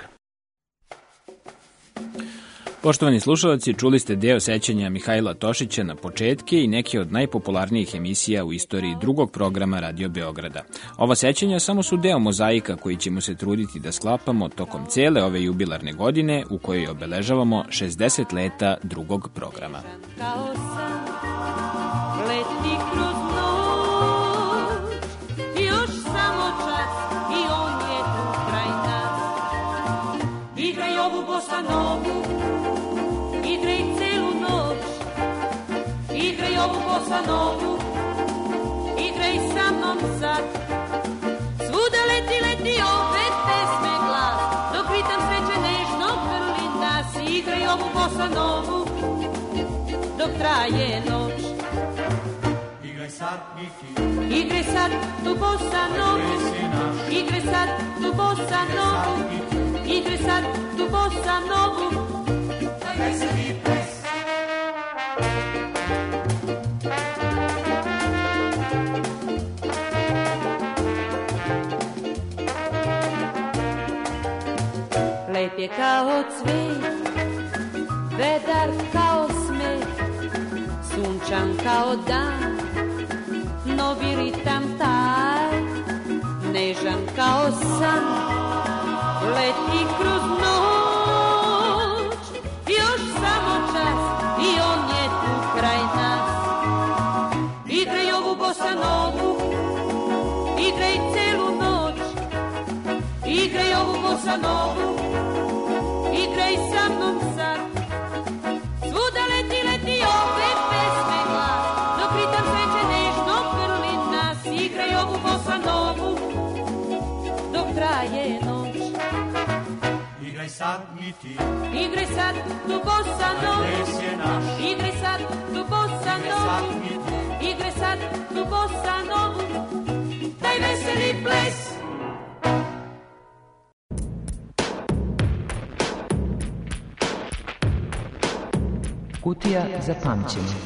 Speaker 1: Poštovani slušalci, čuli ste deo sećanja Mihajla Tošića na početke i neke od najpopularnijih emisija u istoriji drugog programa Radio Beograda. Ova sećanja samo su deo mozaika koji ćemo se truditi da sklapamo tokom cele ove jubilarne godine u kojoj obeležavamo 60 leta drugog programa.
Speaker 19: Novu, igraj sa mnom sad. Svuda leti opet pesme glas, dok ritam sreće nežno grli nas. Igraj ovu bossa novu, dok traje noć. Igraj sad i ti, igraj sad tu bossa novu, igraj sad tu bossa novu, igraj sad tu bossa novu. Veseli ples. Lep je kao cvet, vedar kao smet, sunčan kao dan, novi ritam taj, nežan kao san, leti kroz noć, još samo čas i on je tu kraj nas. Igraj ovu bossa novu, igraj celu noć, igraj ovu bossa novu, igraj sa mnom sad. Svuda leti opet pesme glas, dok ritam sreće nežno grli nas. Igraj ovu bossa novu, dok traje noć. Igraj sad i ti, igraj sad tu bossa novu, igraj sad tu bossa novu, igraj sad tu bossa novu, taj veseli ples.
Speaker 20: Kutija za pamćenje.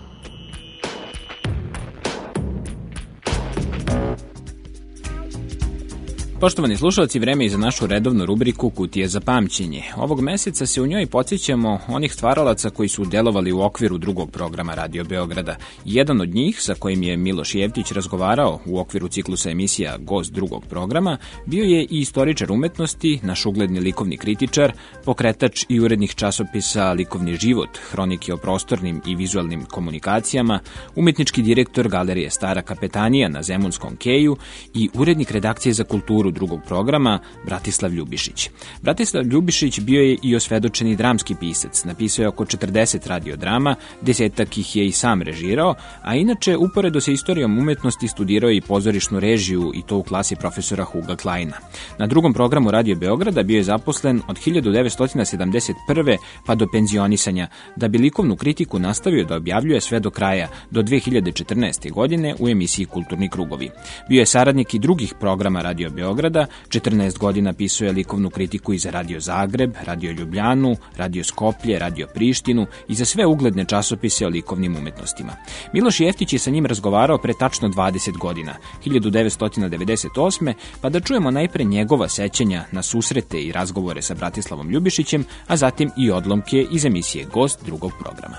Speaker 1: Poštovani slušalci, vreme je za našu redovnu rubriku Kutije za pamćenje. Ovog meseca se u njoj podsjećamo onih stvaralaca koji su delovali u okviru drugog programa Radio Beograda. Jedan od njih, sa kojim je Miloš Jevtić razgovarao u okviru ciklusa emisija Gost drugog programa, bio je i istoričar umetnosti, naš ugledni likovni kritičar, pokretač i urednik časopisa Likovni život, hronike o prostornim i vizualnim komunikacijama, umetnički direktor Galerije Stara Kapetanija na Zemunskom keju i urednik redakcije za kulturu drugog programa Bratislav Ljubišić. Bratislav Ljubišić bio je i osvedočeni dramski pisac, napisao je oko 40 radiodrama, 10 ih je i sam režirao, a inače uporedo sa istorijom umetnosti studirao je i pozorišnu režiju i to u klasi profesora Huga Kleina. Na drugom programu Radio Beograda bio je zaposlen od 1971. pa do penzionisanja, da bi likovnu kritiku nastavio da objavljuje sve do kraja, do 2014. godine u emisiji Kulturni krugovi. Bio je saradnik i drugih programa Radio Beograda, Beograda, 14 godina pisao je likovnu kritiku i za Radio Zagreb, Radio Ljubljanu, Radio Skoplje, Radio Prištinu i za sve ugledne časopise o likovnim umetnostima. Miloš Jeftić je sa njim razgovarao pre tačno 20 godina, 1998. pa da čujemo najpre njegova sećanja na susrete i razgovore sa Bratislavom Ljubišićem, a zatim i odlomke iz emisije Gost drugog programa.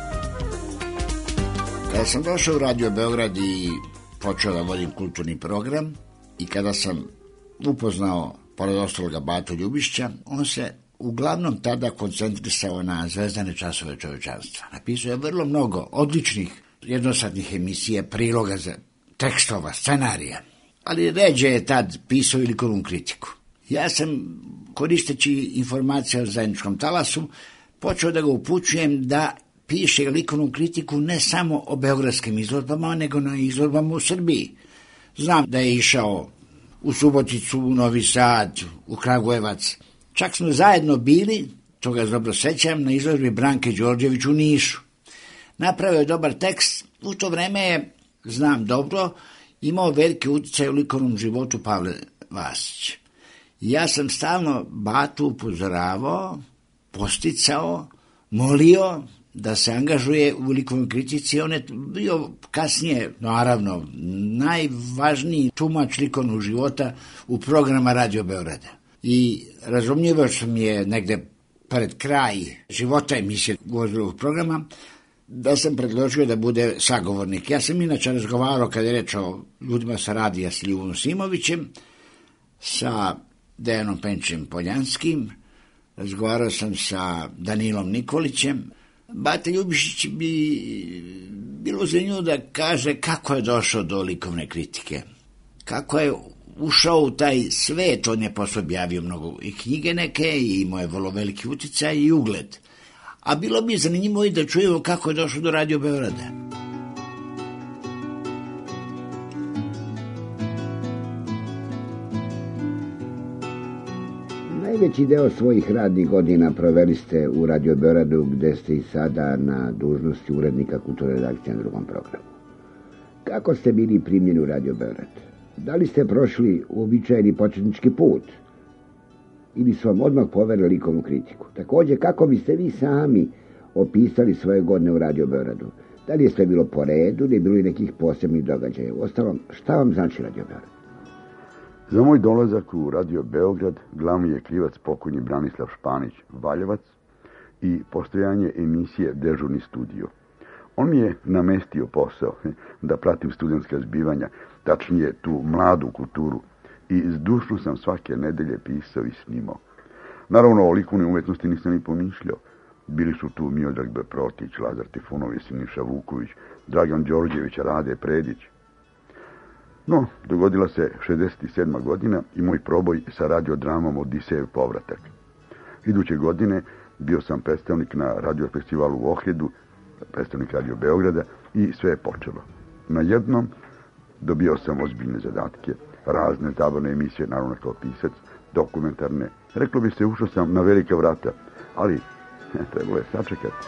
Speaker 21: Kada sam došao u Radio Beograd i počeo da vodim kulturni program i kada sam upoznao, pored ostaloga, Batu Ljubišića, on se uglavnom tada koncentrisao na zvezdane časove čovečanstva. Napisao je vrlo mnogo odličnih jednosatnih emisija, priloga za tekstova, scenarija, ali ređe je tad pisao i likovnu kritiku. Ja sam, koristeći informacije o zajedničkom talasu, počeo da ga upućujem da piše likovnu kritiku ne samo o beogradskim izložbama, nego na izložbama u Srbiji. Znam da je išao u Suboticu, u Novi Sad, u Kragujevac. Čak smo zajedno bili, to ga dobro sećam, na izložbi Branke Đorđević u Nišu. Napravio je dobar tekst, u to vreme je, znam dobro, imao veliki utjecaj u likovnom životu Pavle Vasić. Ja sam stalno Batu upozoravao, posticao, molio da se angažuje u likovnoj kritici. On je bio kasnije, naravno, najvažniji tumač likovnog života u programa Radio Beograda. I razumljivo što mi je negde pred kraj života emisije Gozdrovog programa da sam predložio da bude sagovornik. Ja sam inače razgovarao, kada je reč o ljudima sa radija, s Ljubovom Simovićem, sa Dejanom Penčem Poljanskim, razgovarao sam sa Danilom Nikolićem. Bata Ljubišić bi bilo za nju da kaže kako je došao do likovne kritike, kako je ušao u taj svet. On je posle objavio mnogo i knjige neke i imao je vrlo veliki uticaj i ugled. A bilo bi zanimljivo i da čujemo kako je došao do Radio Beograda.
Speaker 22: Najveći deo svojih radnih godina proveli ste u Radio Beogradu, gde ste i sada na dužnosti urednika kulturne redakcije na drugom programu. Kako ste bili primljeni u Radio Beograd? Da li ste prošli uobičajeni početnički put? Ili su vam odmah poverili likovnu kritiku? Takođe, kako biste vi sami opisali svoje godine u Radio Beogradu? Da li je sve bilo po redu, ili je bilo i nekih posebnih događaja? Uostalom, šta vam znači Radio Beograd?
Speaker 23: Za moj dolazak u Radio Beograd glavni je krivac pokojni Branislav Španić Valjevac i postojanje emisije Dežurni studio. On mi je namestio posao da pratim studentska zbivanja, tačnije tu mladu kulturu, i zdušno sam svake nedelje pisao i snimao. Naravno, o likovnoj umetnosti nisam ni pomišljao. Bili su tu Miodrag B. Protić, Lazar Trifunović, Siniša Vuković, Dragan Đorđević, Rade Predić. No, dogodila se 67. godina i moj proboj sa radiodramom Odisejev povratak. Iduće godine bio sam predstavnik na radiofestivalu u Ohridu, predstavnik Radio Beograda, i sve je počelo. Na jednom dobio sam ozbiljne zadatke, razne zabavne emisije, naravno kao pisac, dokumentarne. Reklo bi se, ušao sam na velika vrata, ali trebalo je sačekati.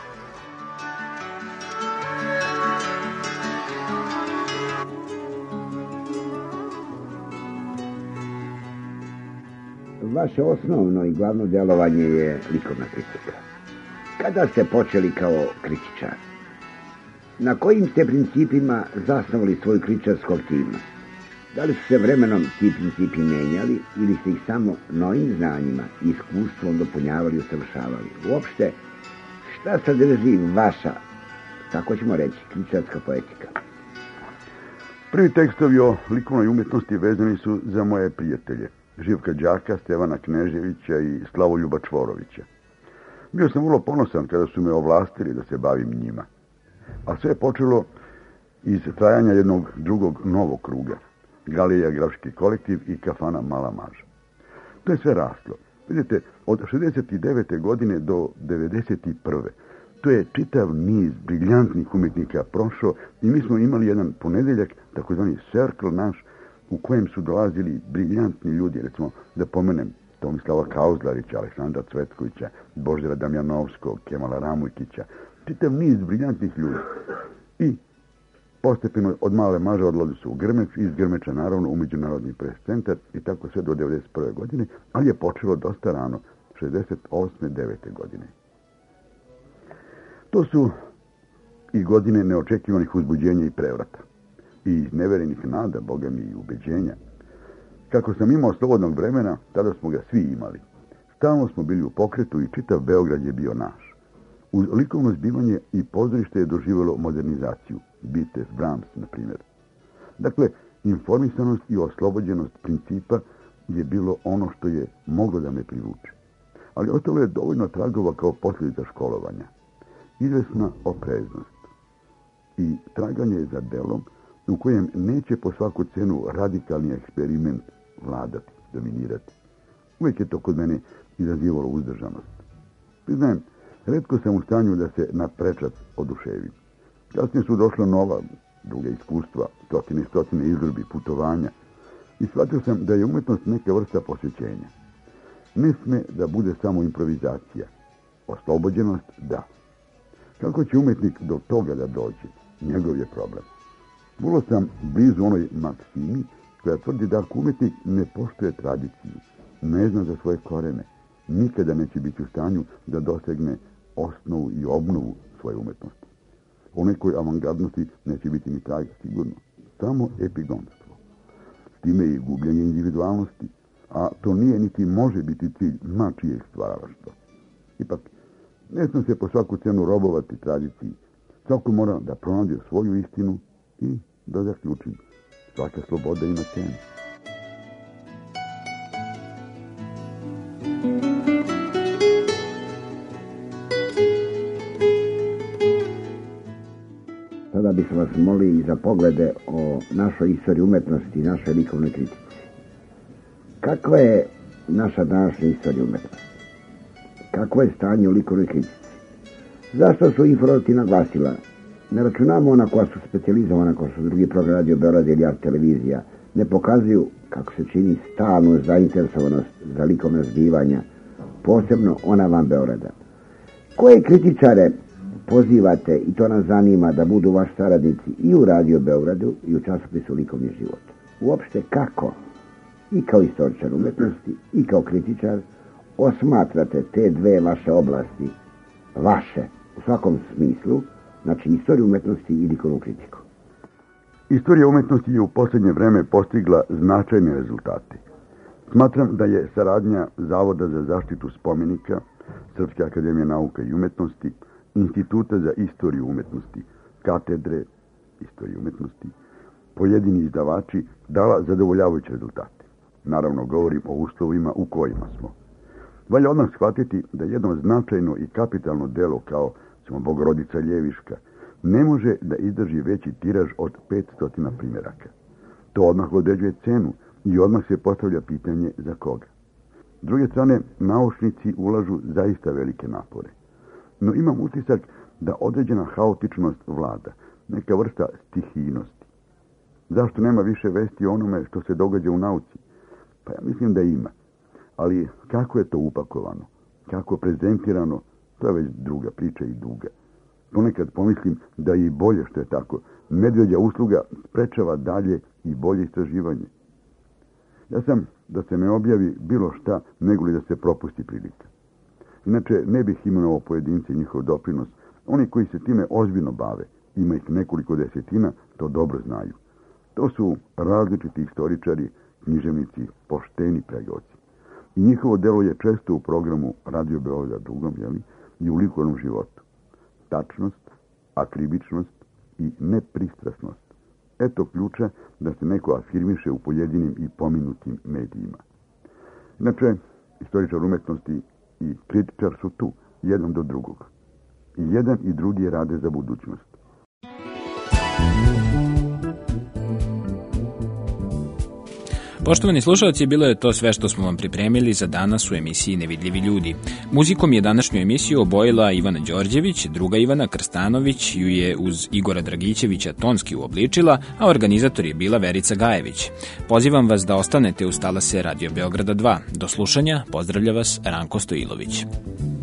Speaker 22: Vaše osnovno i glavno djelovanje je likovna kritika. Kada ste počeli kao kritičar? Na kojim ste principima zasnovali svoj kritičarskog tima? Da li su se vremenom ti principi menjali ili ste ih samo novim znanjima i iskustvom dopunjavali i usavršavali? Uopšte, šta sadrži vaša, tako ćemo reći, kritičarska poetika?
Speaker 23: Prvi tekstovi o likovnoj umjetnosti vezani su za moje prijatelje, Živka Đaka, Stevana Kneževića i Slavoljuba Čvorovića. Bio sam vrlo ponosan kada su me ovlastili da se bavim njima. A sve je počelo iz trajanja jednog drugog novog kruga, Galerija Grafički kolektiv i Kafana Mala Maža. To je sve raslo. Vidite, od 69. godine do 91. To je čitav niz briljantnih umjetnika prošao i mi smo imali jedan ponedeljak, takozvani circle naš, u kojem su dolazili briljantni ljudi, recimo da pomenem Tomislava Kauzlarića, Aleksandra Cvetkovića, Boždara Damjanovskog, Kemala Ramujkića, čitav niz briljantnih ljudi. I postepeno od Male Maže odlazi su u Grmeč, iz Grmeča naravno u Međunarodni pres centar i tako sve do 1991. godine, ali je počelo dosta rano, 68. 9. godine. To su i godine neočekivanih uzbuđenja i prevrata. I neverenih nada, boga mi, i ubeđenja. Kako sam imao slobodnog vremena, tada smo ga svi imali. Stalno smo bili u pokretu i čitav Beograd je bio naš. Uz likovno zbivanje i pozorište je doživjelo modernizaciju. Bites, Brahms, na primjer. Dakle, informisanost i oslobođenost principa je bilo ono što je moglo da me privuče. Ali ostalo je dovoljno tragova kao posljedica školovanja. Izvesna opreznost i traganje za delom u kojem neće po svaku cenu radikalni eksperiment vladati, dominirati. Uvijek je to kod mene izazivalo uzdržanost. Priznajem, retko sam u stanju da se na prečac oduševim. Kasnije su došla nova, druga iskustva, stotine i stotine izložbi, putovanja i shvatio sam da je umetnost neka vrsta posvećenja. Ne sme da bude samo improvizacija. Oslobođenost, da. Kako će umetnik do toga da dođe? Njegov je problem. Vrlo sam blizu onoj maksimi koja tvrdi da ako umetnik ne poštuje tradiciju, ne zna za svoje korene, nikada neće biti u stanju da dosegne osnovu i obnovu svoje umetnosti. O nekoj avangardnosti neće biti ni traga, sigurno. Samo epigonstvo. S time i gubljenje individualnosti, a to nije niti može biti cilj čijeg stvaralaštva. Ipak, ne smije se po svaku cenu robovati tradiciji. Svako mora da pronađe svoju istinu i da zaključim. Svaka sloboda ima cenu.
Speaker 22: Sada bismo vas molili za poglede o našoj istoriji umetnosti i našoj likovnoj kritici. Kakva je naša današnja istorija umetnosti? Kakvo je stanje u likovnoj kritici? Zašto su informativna glasila? Ne računamo ona koja su specijalizovana, kao su drugi program Radio Beograd ili Art televizija, ne pokazuju, kako se čini, stalnu zainteresovanost za likovna zbivanja, posebno ona van Beograda. Koje kritičare pozivate, i to nas zanima, da budu vaši saradnici i u Radio Beogradu i u časopisu Likovni život? Uopšte kako, i kao istoričar umetnosti, i kao kritičar, osmatrate te dve vaše oblasti, vaše, u svakom smislu, znači istoriju umetnosti i likovnu kritiku?
Speaker 23: Istorija umetnosti je u posljednje vreme postigla značajne rezultate. Smatram da je saradnja Zavoda za zaštitu spomenika, Srpske akademije nauka i umetnosti, Instituta za istoriju umetnosti, katedre istorije umetnosti, pojedini izdavači dala zadovoljavajuće rezultate. Naravno, govorim o uslovima u kojima smo. Valja odmah shvatiti da jedno značajno i kapitalno delo kao Bogorodica Ljeviška ne može da izdrži veći tiraž od 500 primjeraka. To odmah određuje cenu i odmah se postavlja pitanje za koga. S druge strane, naučnici ulažu zaista velike napore. No imam utisak da određena haotičnost vlada, neka vrsta stihijnosti. Zašto nema više vesti o onome što se događa u nauci? Pa ja mislim da ima. Ali kako je to upakovano, kako prezentirano, to je već druga priča i duga. Ponekad pomislim da je i bolje što je tako. Medveđa usluga sprečava dalje i bolje istraživanje. Ja sam da se ne objavi bilo šta, nego li da se propusti prilika. Inače, ne bih imenovao pojedince i njihov doprinos. Oni koji se time ozbiljno bave, ima ih nekoliko desetina, to dobro znaju. To su različiti istoričari, književnici, pošteni pregoci. I njihovo delo je često u programu Radio Beograd drugom, i u likovnom životu. Tačnost, akribičnost i nepristrasnost. Eto ključa da se neko afirmiše u pojedinim i pominutim medijima. Inače, istoričar umetnosti i kritičar su tu, jedan do drugog. I jedan i drugi rade za budućnost.
Speaker 1: Poštovani slušalci, bilo je to sve što smo vam pripremili za danas u emisiji Nevidljivi ljudi. Muzikom je današnju emisiju obojila Ivana Đorđević, druga Ivana Krstanović ju je uz Igora Dragićevića tonski uobličila, a organizator je bila Verica Gajević. Pozivam vas da ostanete uz talase Radio Beograda 2. Do slušanja, pozdravlja vas Ranko Stojilović.